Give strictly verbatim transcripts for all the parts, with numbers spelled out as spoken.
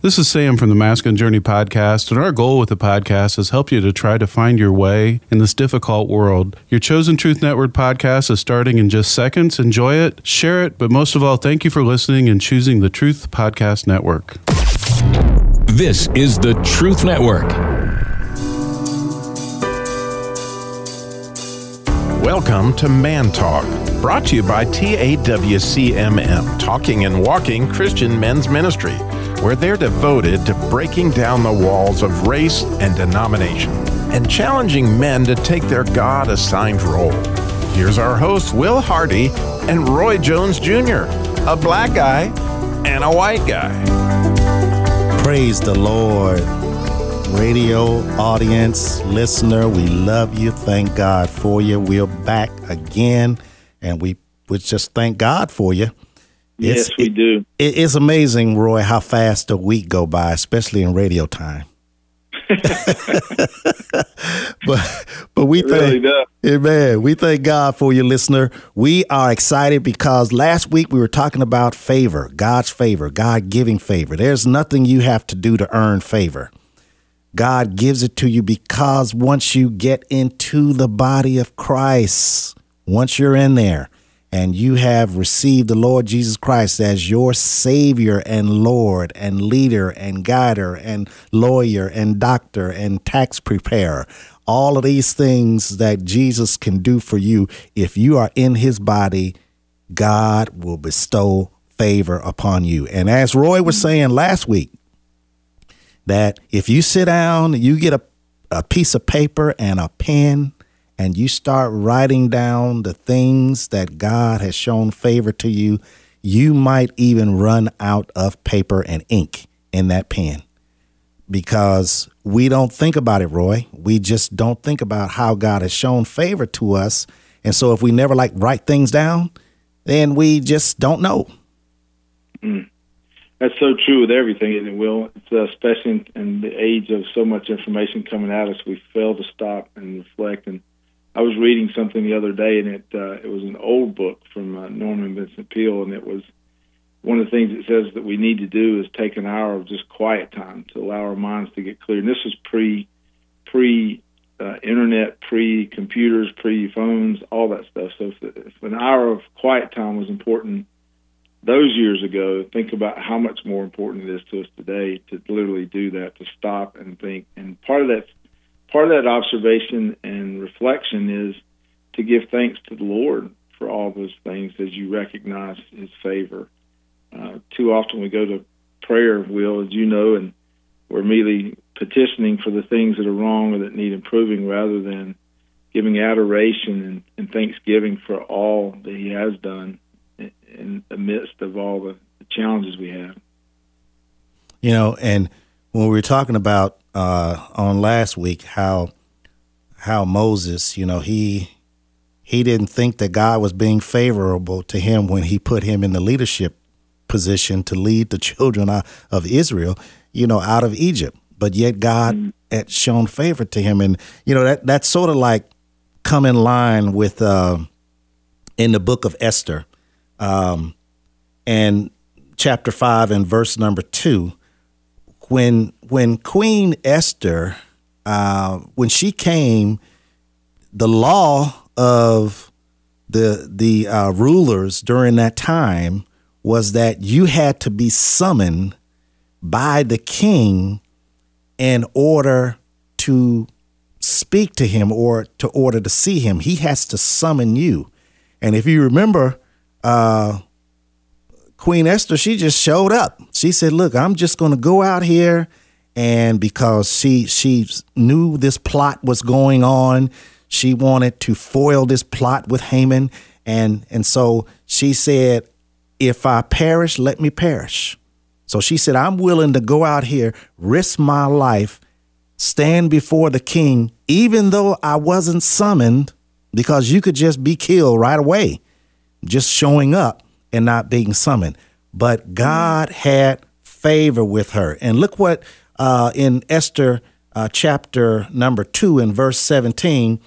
This is Sam from the Masculine Journey podcast, and our goal with the podcast is help you to try to find your way in this difficult world. Your Chosen Truth Network podcast is starting in just seconds. Enjoy it, share it, but most of all, thank you for listening and choosing the Truth Podcast Network. This is the Truth Network. Welcome to Man Talk, brought to you by T A W C M M, Talking and Walking Christian Men's Ministry, where they're devoted to breaking down the walls of race and denomination and challenging men to take their God-assigned role. Here's our hosts, Will Hardy and Roy Jones Junior, a black guy and a white guy. Praise the Lord. Radio audience, listener, we love you. Thank God for you. We're back again, and we would just thank God for you. Yes, it's, we do. It, it's amazing, Roy, how fast a week go by, especially in radio time. but but we it thank, really does. Amen. We thank God for you, listener. We are excited because last week we were talking about favor, God's favor, God giving favor. There's nothing you have to do to earn favor. God gives it to you because once you get into the body of Christ, once you're in there and you have received the Lord Jesus Christ as your Savior and Lord and leader and guider and lawyer and doctor and tax preparer, all of these things that Jesus can do for you, if you are in his body, God will bestow favor upon you. And as Roy was saying last week, that if you sit down, you get a, a piece of paper and a pen, and you start writing down the things that God has shown favor to you, you might even run out of paper and ink in that pen. Because we don't think about it, Roy. We just don't think about how God has shown favor to us. And so if we never like write things down, then we just don't know. Mm. That's so true with everything, isn't it, Will? It's, uh, especially in, in the age of so much information coming at us, we fail to stop and reflect. And I was reading something the other day, and it uh, it was an old book from uh, Norman Vincent Peale, and it was one of the things it says that we need to do is take an hour of just quiet time to allow our minds to get clear. And this was pre, pre uh, internet, pre computers, pre phones, all that stuff. So if, if an hour of quiet time was important those years ago, think about how much more important it is to us today to literally do that, to stop and think. And part of that, part of that observation and reflection is to give thanks to the Lord for all those things as you recognize his favor. Uh, too often we go to prayer, Will, as you know, and we're immediately petitioning for the things that are wrong or that need improving rather than giving adoration and, and thanksgiving for all that he has done in the midst of all the challenges we have. You know, and when we were talking about uh, on last week how how Moses, you know, he he didn't think that God was being favorable to him when he put him in the leadership position to lead the children of Israel, you know, out of Egypt. But yet God mm-hmm. had shown favor to him. And, you know, that that's sort of like come in line with uh, in the book of Esther. Um, and chapter five and verse number two, when when Queen Esther, uh, when she came, the law of the the uh, rulers during that time was that you had to be summoned by the king in order to speak to him or to order to see him. He has to summon you. And if you remember, Uh, Queen Esther, she just showed up. She said, look, I'm just going to go out here. And because she she knew this plot was going on, she wanted to foil this plot with Haman. And, and so she said, if I perish, let me perish. So she said, I'm willing to go out here, risk my life, stand before the king, even though I wasn't summoned, because you could just be killed right away. Just showing up and not being summoned. But God had favor with her. And look what uh, in Esther uh, chapter number two and verse seventeen,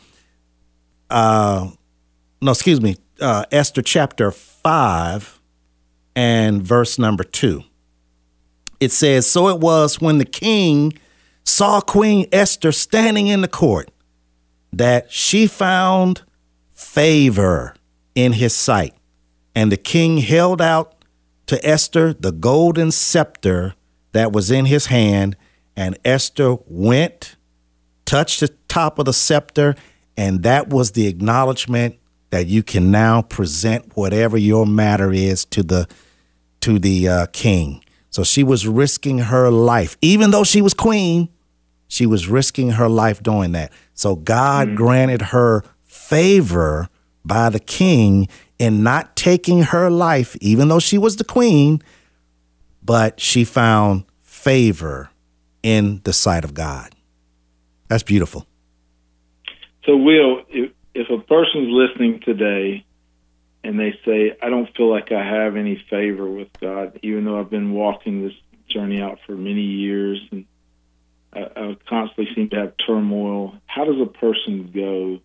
uh, no, excuse me, uh, Esther chapter five and verse number two. It says, so it was when the king saw Queen Esther standing in the court that she found favor in his sight. And the king held out to Esther the golden scepter that was in his hand. And Esther went, touched the top of the scepter, and that was the acknowledgement that you can now present whatever your matter is to the to the uh, king. So she was risking her life. Even though she was queen, she was risking her life doing that. So God mm-hmm. granted her favor by the king in not taking her life, even though she was the queen, but she found favor in the sight of God. That's beautiful. So, Will, if, if a person's listening today and they say, I don't feel like I have any favor with God, even though I've been walking this journey out for many years and I, I constantly seem to have turmoil, how does a person go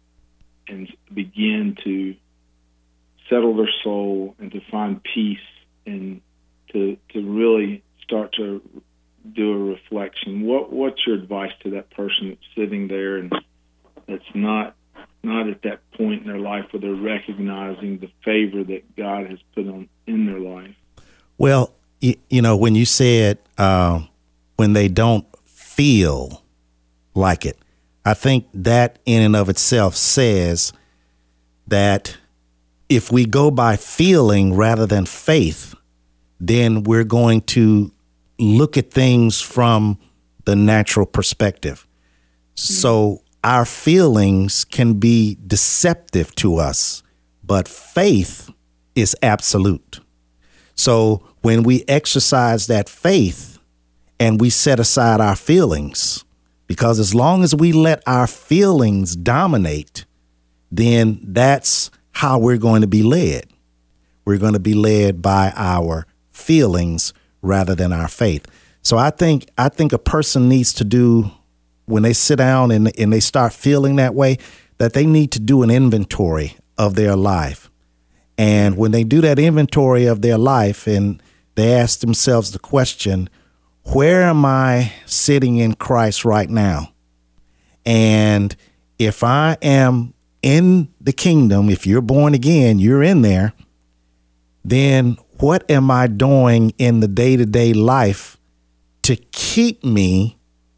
and begin to settle their soul and to find peace and to to really start to do a reflection? What what's your advice to that person that's sitting there and that's not not at that point in their life where they're recognizing the favor that God has put on in their life? Well, you, you know, when you said uh, when they don't feel like it, I think that in and of itself says that if we go by feeling rather than faith, then we're going to look at things from the natural perspective. So our feelings can be deceptive to us, but faith is absolute. So when we exercise that faith and we set aside our feelings, because as long as we let our feelings dominate, then that's how we're going to be led. We're going to be led by our feelings rather than our faith. So I think I think a person needs to do, when they sit down and, and they start feeling that way, that they need to do an inventory of their life. And when they do that inventory of their life and they ask themselves the question, where am I sitting in Christ right now? And if I am in the kingdom, if you're born again, you're in there, then what am I doing in the day-to-day life to keep me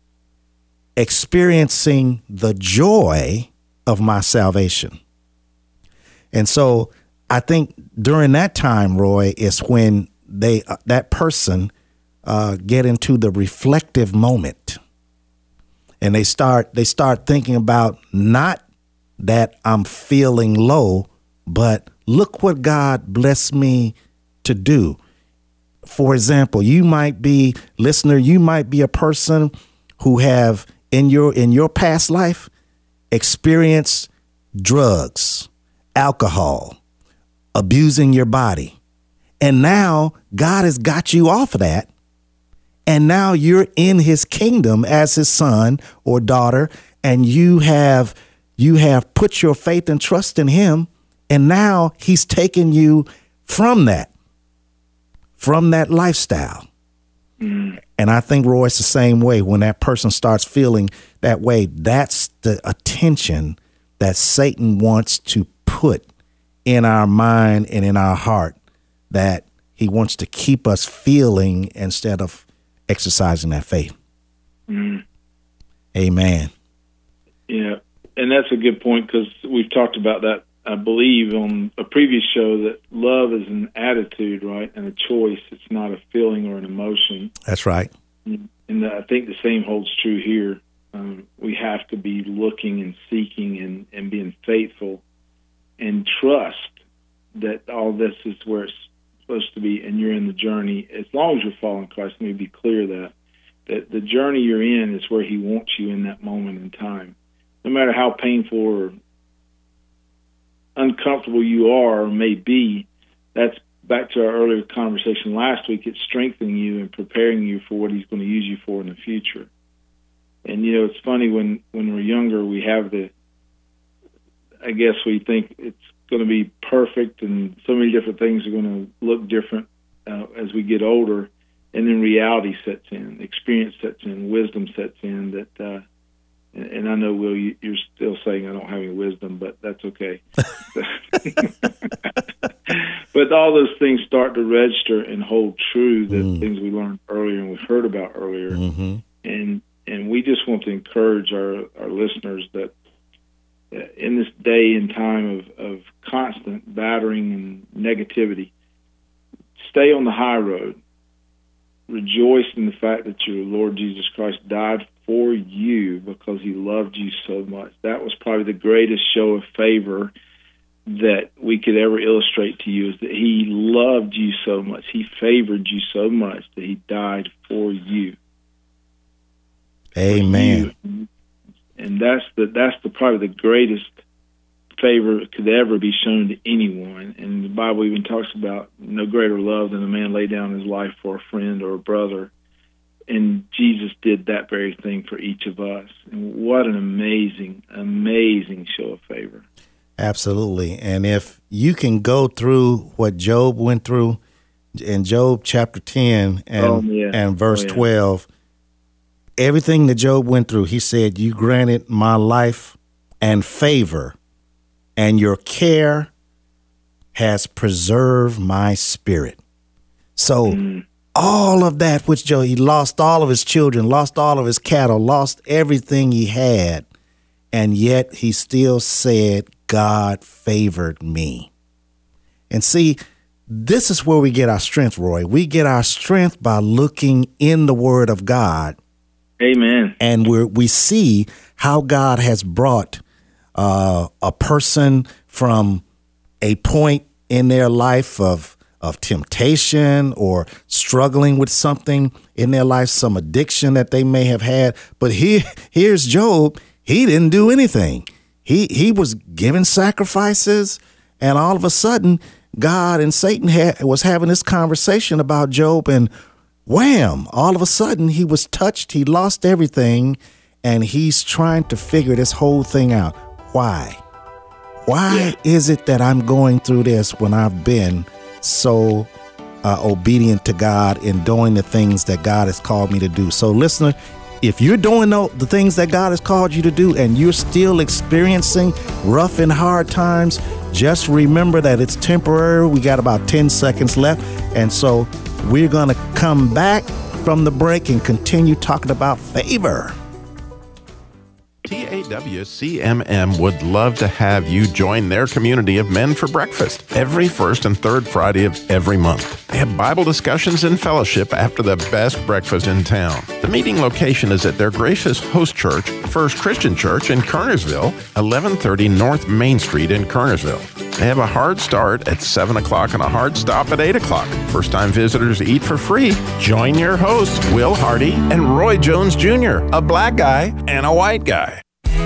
experiencing the joy of my salvation? And so I think during that time, Roy, is when they uh, that person uh, get into the reflective moment, and they start they start thinking about not that I'm feeling low, but look what God blessed me to do. For example, you might be, listener, you might be a person who have in your in your past life experienced drugs, alcohol, abusing your body. And now God has got you off of that. And now you're in his kingdom as his son or daughter, and you have you have put your faith and trust in him. And now he's taken you from that, from that lifestyle. Mm. And I think, Roy, it's the same way. When that person starts feeling that way, that's the attention that Satan wants to put in our mind and in our heart, that he wants to keep us feeling instead of exercising that faith. Mm. Amen. Yeah, and that's a good point, because we've talked about that, I believe, on a previous show, that love is an attitude, right, and a choice. It's not a feeling or an emotion. That's right. And I think the same holds true here. Um, we have to be looking and seeking and, and being faithful and trust that all this is where it's supposed to be, and you're in the journey. As long as you're following Christ, let me be clear that, that the journey you're in is where he wants you in that moment in time. No matter how painful or uncomfortable you are or may be, that's back to our earlier conversation last week. It's strengthening you and preparing you for what he's going to use you for in the future. And, you know, it's funny, when, when we're younger, we have the, I guess we think it's going to be perfect and so many different things are going to look different uh, as we get older. and then reality sets in, experience sets in, wisdom sets in. That, uh, and, and I know, Will, you, you're still saying I don't have any wisdom, but that's okay. But all those things start to register and hold true, the mm. things we learned earlier and we heard about earlier. Mm-hmm. And and we just want to encourage our, our listeners that in this day and time of, of constant battering and negativity, stay on the high road. Rejoice in the fact that your Lord Jesus Christ died for you because he loved you so much. That was probably the greatest show of favor that we could ever illustrate to you, is that he loved you so much. He favored you so much that he died for you. Amen. For you. And that's the that's the probably the greatest favor that could ever be shown to anyone. And the Bible even talks about no greater love than a man lay down his life for a friend or a brother. And Jesus did that very thing for each of us. And what an amazing, amazing show of favor. Absolutely. And if you can go through what Job went through in Job chapter ten and, oh, yeah. and verse oh, yeah. twelve, everything that Job went through, he said, you granted my life and favor, and your care has preserved my spirit. So mm. all of that, which Job, he lost all of his children, lost all of his cattle, lost everything he had, and yet he still said, God favored me. And see, this is where we get our strength, Roy. We get our strength by looking in the Word of God. Amen. And we we see how God has brought uh, a person from a point in their life of of temptation or struggling with something in their life, some addiction that they may have had. But here, here's Job. He didn't do anything. He he was giving sacrifices, and all of a sudden, God and Satan had, was having this conversation about Job, and wham, all of a sudden he was touched, he lost everything, and he's trying to figure this whole thing out. Why? Why yeah. is it that I'm going through this when I've been so uh, obedient to God in doing the things that God has called me to do? So listener, if you're doing the things that God has called you to do and you're still experiencing rough and hard times, just remember that it's temporary. We got about ten seconds left. And so we're going to come back from the break and continue talking about favor. T A W C M M would love to have you join their community of men for breakfast every first and third Friday of every month. They have Bible discussions and fellowship after the best breakfast in town. The meeting location is at their gracious host church, First Christian Church in Kernersville, eleven thirty North Main Street in Kernersville. They have a hard start at seven o'clock and a hard stop at eight o'clock. First-time visitors eat for free. Join your hosts, Will Hardy and Roy Jones Junior, a black guy and a white guy.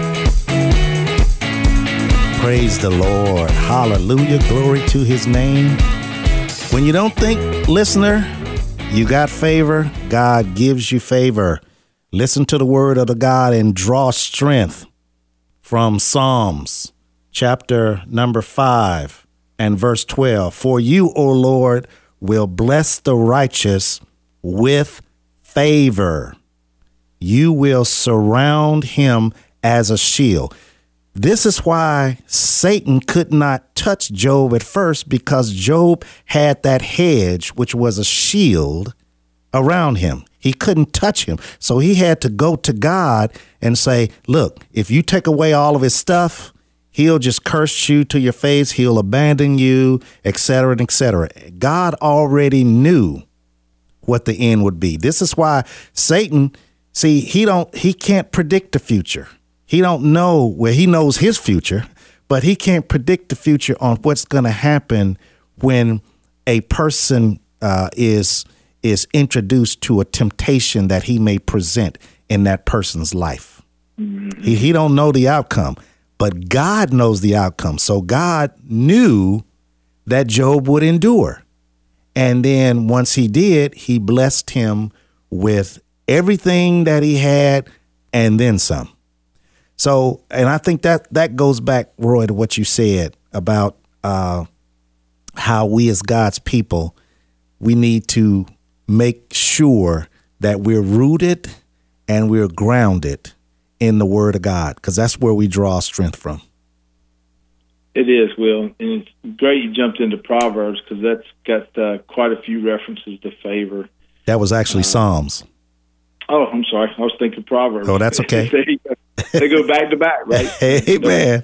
Praise the Lord. Hallelujah. Glory to his name. When you don't think, listener, you got favor, God gives you favor. Listen to the word of the God and draw strength from Psalms chapter number five and verse twelve. For you, O Lord, will bless the righteous with favor. You will surround him as a shield. This is why Satan could not touch Job at first, because Job had that hedge, which was a shield around him. He couldn't touch him. So he had to go to God and say, look, if you take away all of his stuff, he'll just curse you to your face. He'll abandon you, et cetera, et cetera. God already knew what the end would be. This is why Satan, see, he don't, he can't predict the future. He don't know where he knows his future, but he can't predict the future on what's going to happen when a person uh, is is introduced to a temptation that he may present in that person's life. Mm-hmm. He he don't know the outcome, but God knows the outcome. So God knew that Job would endure. And then once he did, he blessed him with everything that he had and then some. So, and I think that that goes back, Roy, to what you said about uh, how we as God's people, we need to make sure that we're rooted and we're grounded in the Word of God, because that's where we draw strength from. It is, Will, and it's great you jumped into Proverbs, because that's got uh, quite a few references to favor. That was actually uh, Psalms. Oh, I'm sorry. I was thinking Proverbs. Oh, that's okay. they, they go back to back, right? Hey, man.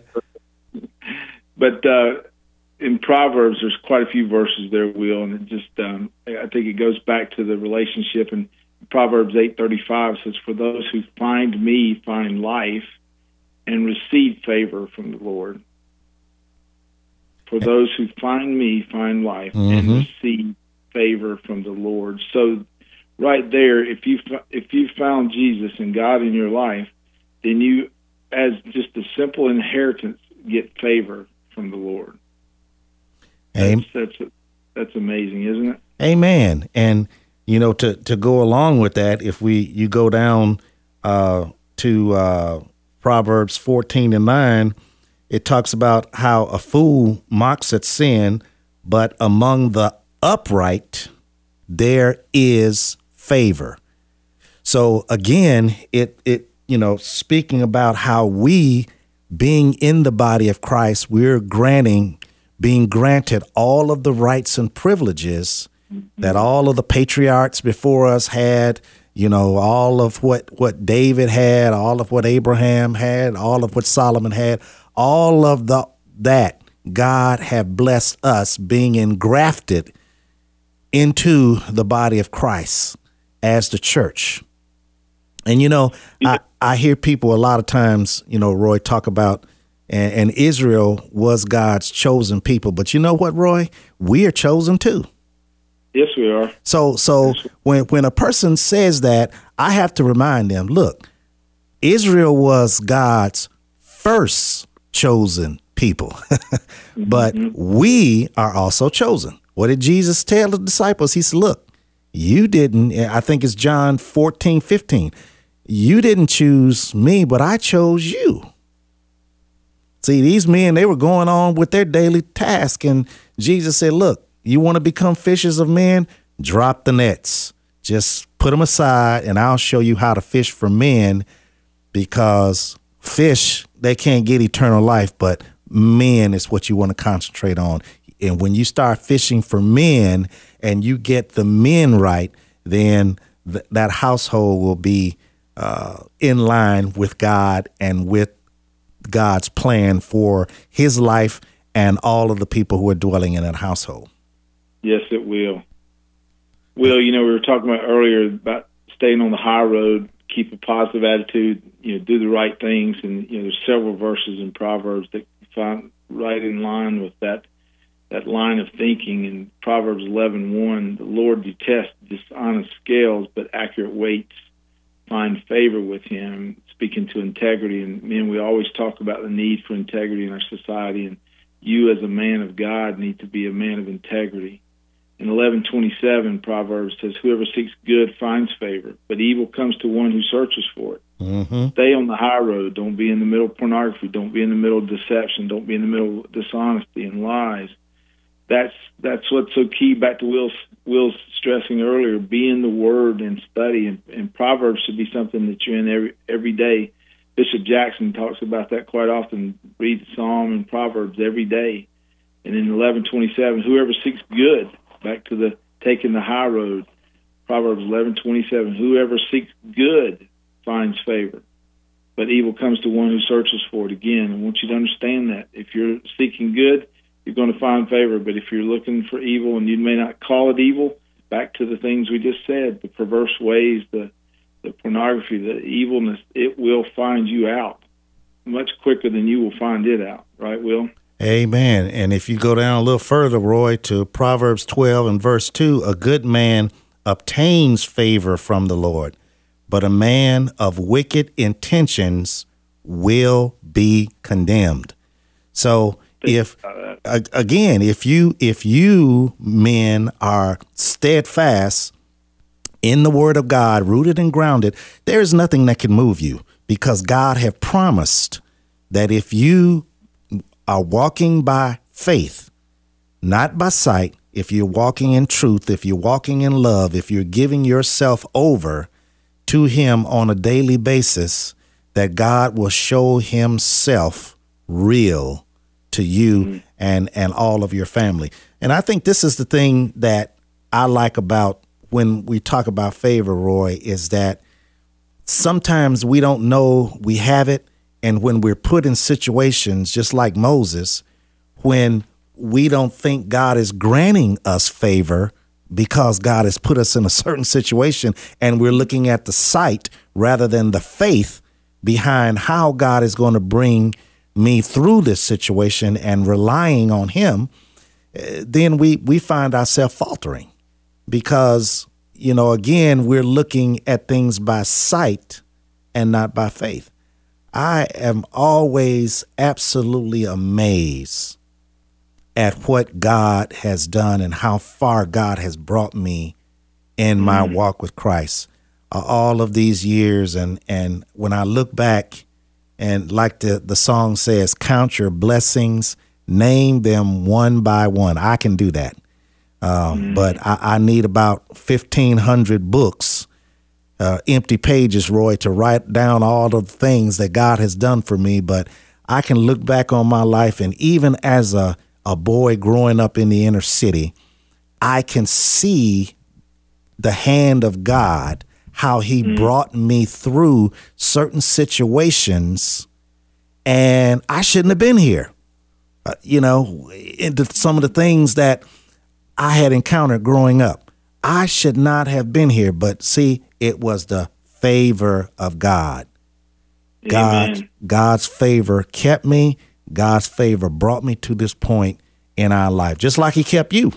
But uh, in Proverbs, there's quite a few verses there, Will, and it just um, I think it goes back to the relationship. And Proverbs eight thirty-five says, "For those who find me find life and receive favor from the Lord." For those who find me find life mm-hmm. and receive favor from the Lord. So, right there, if you if you found Jesus and God in your life, then you, as just a simple inheritance, get favor from the Lord. That's that's, that's amazing, isn't it? Amen. And you know, to, to go along with that, if we you go down uh, to uh, Proverbs fourteen and nine, it talks about how a fool mocks at sin, but among the upright there is favor. So again, it it you know, speaking about how we, being in the body of Christ, we're granting, being granted all of the rights and privileges that all of the patriarchs before us had, you know, all of what, what David had, all of what Abraham had, all of what Solomon had, all of the that God have blessed us being engrafted into the body of Christ as the church. And, you know, I, I hear people a lot of times, you know, Roy, talk about, and, and Israel was God's chosen people. But you know what, Roy? We are chosen too. Yes, we are. So so when, when a person says that, I have to remind them, look, Israel was God's first chosen people. But mm-hmm. we are also chosen. What did Jesus tell the disciples? He said, look, you didn't, I think it's John fourteen, fifteen. You didn't choose me, but I chose you. See, these men, they were going on with their daily task. And Jesus said, look, you want to become fishers of men? Drop the nets. Just put them aside, and I'll show you how to fish for men, because fish, they can't get eternal life, but men is what you want to concentrate on. And when you start fishing for men and you get the men right, then th- that household will be uh, in line with God and with God's plan for his life and all of the people who are dwelling in that household. Yes, it will. Will, you know, we were talking about earlier about staying on the high road, keep a positive attitude, you know, do the right things. And, you know, there's several verses in Proverbs that find right in line with that that line of thinking. In Proverbs eleven one, the Lord detests dishonest scales, but accurate weights find favor with him, speaking to integrity. And, man, we always talk about the need for integrity in our society, and you as a man of God need to be a man of integrity. In eleven twenty-seven, Proverbs says, whoever seeks good finds favor, but evil comes to one who searches for it. Mm-hmm. Stay on the high road. Don't be in the middle of pornography. Don't be in the middle of deception. Don't be in the middle of dishonesty and lies. That's that's what's so key, back to Will's, Will's stressing earlier, be in the Word and study. And, and Proverbs should be something that you're in every, every day. Bishop Jackson talks about that quite often. Read the Psalm and Proverbs every day. And in eleven twenty-seven, whoever seeks good, back to the taking the high road, Proverbs eleven twenty-seven, whoever seeks good finds favor, but evil comes to one who searches for it. Again, I want you to understand that. If you're seeking good, you're going to find favor, but if you're looking for evil, and you may not call it evil, back to the things we just said, the perverse ways, the, the pornography, the evilness, it will find you out much quicker than you will find it out. Right, Will? Amen. And if you go down a little further, Roy, to Proverbs twelve and verse two, a good man obtains favor from the Lord, but a man of wicked intentions will be condemned. So if, again, if you, if you men are steadfast in the Word of God, rooted and grounded, there is nothing that can move you, because God have promised that if you are walking by faith, not by sight, if you're walking in truth, if you're walking in love, if you're giving yourself over to him on a daily basis, that God will show himself real to you mm-hmm. and, and all of your family. And I think this is the thing that I like about when we talk about favor, Roy, is that sometimes we don't know we have it. And when we're put in situations just like Moses, when we don't think God is granting us favor because God has put us in a certain situation, and we're looking at the sight rather than the faith behind how God is going to bring me through this situation and relying on him, then we, we find ourselves faltering because, you know, again, we're looking at things by sight and not by faith. I am always absolutely amazed at what God has done and how far God has brought me in my mm. walk with Christ uh, all of these years. And, and when I look back and like the, the song says, count your blessings, name them one by one. I can do that. Um, mm. But I, I need about fifteen hundred books, uh, empty pages, Roy, to write down all the things that God has done for me. But I can look back on my life, and even as a a boy growing up in the inner city, I can see the hand of God, how he mm. brought me through certain situations, and I shouldn't have been here. Uh, you know, into some of the things that I had encountered growing up, I should not have been here. But see, it was the favor of God. God, Amen. God's favor kept me. God's favor brought me to this point in our life, just like he kept you.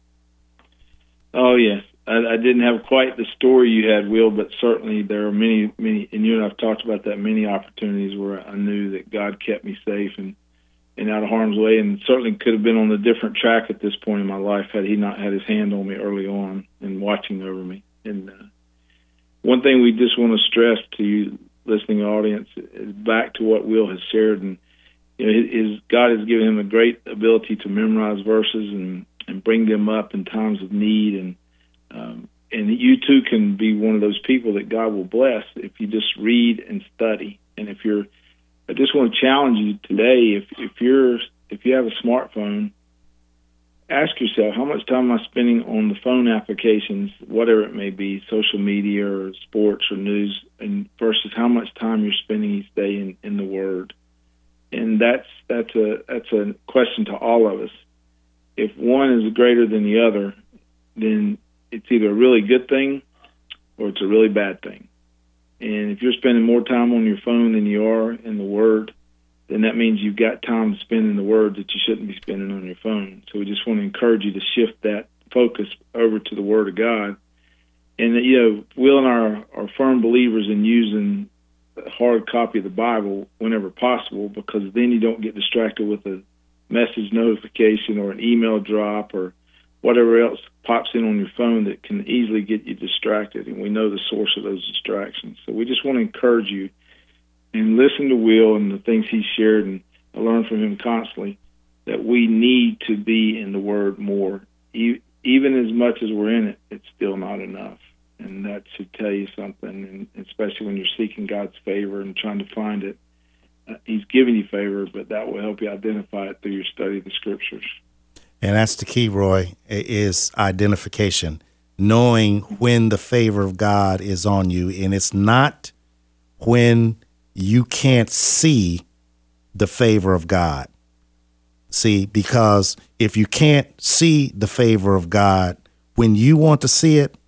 Oh, yes. I, I didn't have quite the story you had, Will, but certainly there are many, many, and you and I have talked about that, many opportunities where I knew that God kept me safe and, and out of harm's way, and certainly could have been on a different track at this point in my life had he not had his hand on me early on and watching over me. And uh, one thing we just want to stress to you, listening audience, is back to what Will has shared, and you know, his, God has given him a great ability to memorize verses and, and bring them up in times of need. And um, and you too can be one of those people that God will bless if you just read and study. And if you're, I just want to challenge you today, if if you're if you have a smartphone, ask yourself, how much time am I spending on the phone applications, whatever it may be, social media or sports or news, and versus how much time you're spending each day in, in the Word. And that's that's a that's a question to all of us. If one is greater than the other, then it's either a really good thing or it's a really bad thing. And if you're spending more time on your phone than you are in the Word, then that means you've got time to spend in the Word that you shouldn't be spending on your phone. So we just want to encourage you to shift that focus over to the Word of God. And, you know, Will and I are, are firm believers in using a hard copy of the Bible whenever possible, because then you don't get distracted with a message notification or an email drop or whatever else pops in on your phone that can easily get you distracted. And we know the source of those distractions. So we just want to encourage you and listen to Will and the things he shared, and I learn from him constantly that we need to be in the Word more. E- even as much as we're in it, it's still not enough. And that should tell you something, and especially when you're seeking God's favor and trying to find it. Uh, he's giving you favor, but that will help you identify it through your study of the Scriptures. And that's the key, Roy, is identification, knowing when the favor of God is on you. And it's not when you can't see the favor of God. See, because if you can't see the favor of God when you want to see it,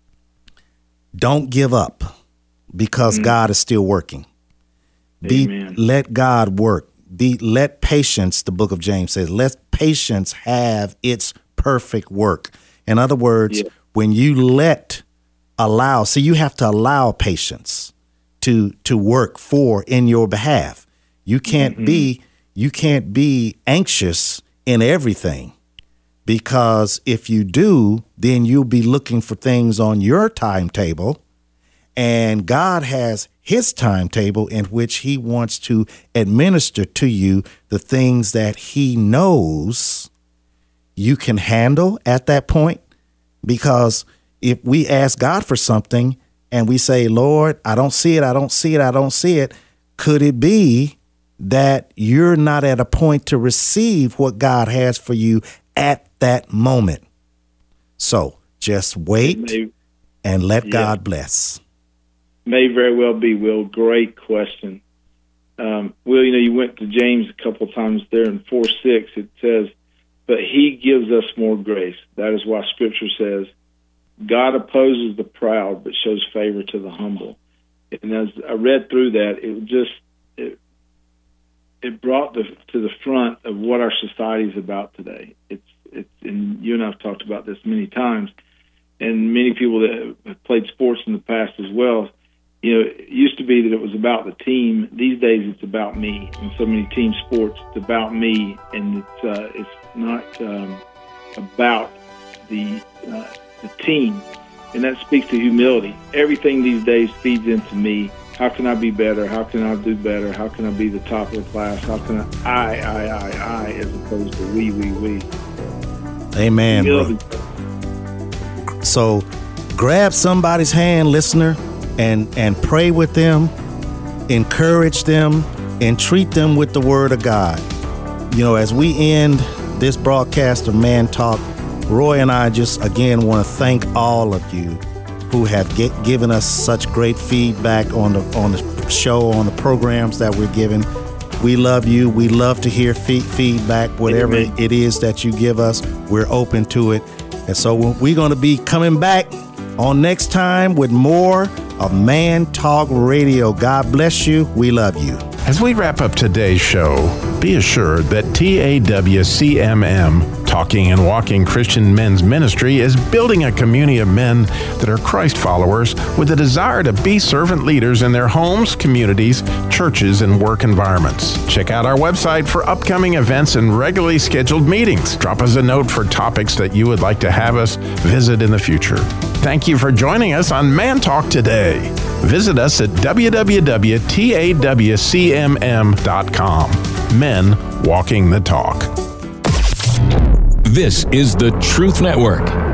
don't give up, because mm-hmm. God is still working. Be, Amen. Let God work. Be, let patience, the book of James says, let patience have its perfect work. In other words, yeah. when you let, allow, see, you have to allow patience to to work for in your behalf. You can't mm-hmm. be you can't be anxious in everything, because if you do, then you'll be looking for things on your timetable, and God has his timetable in which he wants to administer to you the things that he knows you can handle at that point. Because if we ask God for something and we say, Lord, I don't see it, I don't see it, I don't see it, could it be that you're not at a point to receive what God has for you at that moment? So just wait may, and let yeah. God bless. May very well be, Will. Great question. Um, Will, you know, you went to James a couple of times there in four six. It says, but he gives us more grace. That is why Scripture says, God opposes the proud, but shows favor to the humble. And as I read through that, it just it, it brought the, to the front of what our society is about today. It's it's and you and I have talked about this many times, and many people that have played sports in the past as well. You know, it used to be that it was about the team. These days, it's about me. In so many team sports, it's about me, and it's uh, it's not um, about the uh, the team. And that speaks to humility. Everything these days feeds into me. How can I be better? How can I do better? How can I be the top of the class? How can I, I, I, I, I, as opposed to we, we, we. Amen, bro. So grab somebody's hand, listener, and, and pray with them, encourage them, and treat them with the word of God. You know, as we end this broadcast of Man Talk, Roy and I just, again, want to thank all of you who have get, given us such great feedback on the on the show, on the programs that we're giving. We love you. We love to hear feed, feedback, whatever Amen. It is that you give us. We're open to it. And so we're going to be coming back on next time with more of Man Talk Radio. God bless you. We love you. As we wrap up today's show, be assured that T A W C M M, Talking and Walking Christian Men's Ministry, is building a community of men that are Christ followers with a desire to be servant leaders in their homes, communities, churches, and work environments. Check out our website for upcoming events and regularly scheduled meetings. Drop us a note for topics that you would like to have us visit in the future. Thank you for joining us on Man Talk today. Visit us at w w w dot t a w c m m dot com. Men Walking the Talk. This is the Truth Network.